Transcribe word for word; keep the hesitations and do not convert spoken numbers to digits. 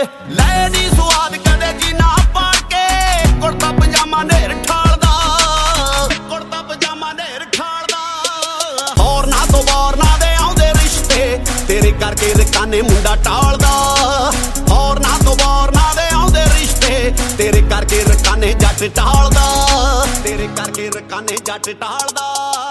ਲੈ ਨੀ ਸਵਾਦ ਕਦੇ ਜੀ ਨਾ ਪਾੜ ਕੇ ਕੁੜਤਾ ਪਜਾਮਾ ਨੇਰ ਠਾਲਦਾ ਕੁੜਤਾ ਪਜਾਮਾ ਨੇਰ ਠਾਲਦਾ ਹੋਰਨਾਂ ਤੋਂ ਬੋਰਨਾਂ ਦੇ ਆਉਂਦੇ ਰਿਸ਼ਤੇ ਤੇਰੇ ਕਰਕੇ ਰਕਾਨੇ ਮੁੰਡਾ ਟਾਲਦਾ ਹੋਰਨਾਂ ਤੋਂ ਬੋਰਨਾਂ ਦੇ ਆਉਂਦੇ ਰਿਸ਼ਤੇ ਤੇਰੇ ਕਰਕੇ ਰਕਾਨੇ ਜੱਟ ਟਾਲਦਾ ਤੇਰੇ ਕਰਕੇ ਰਕਾਨੇ ਜੱਟ ਟਾਲਦਾ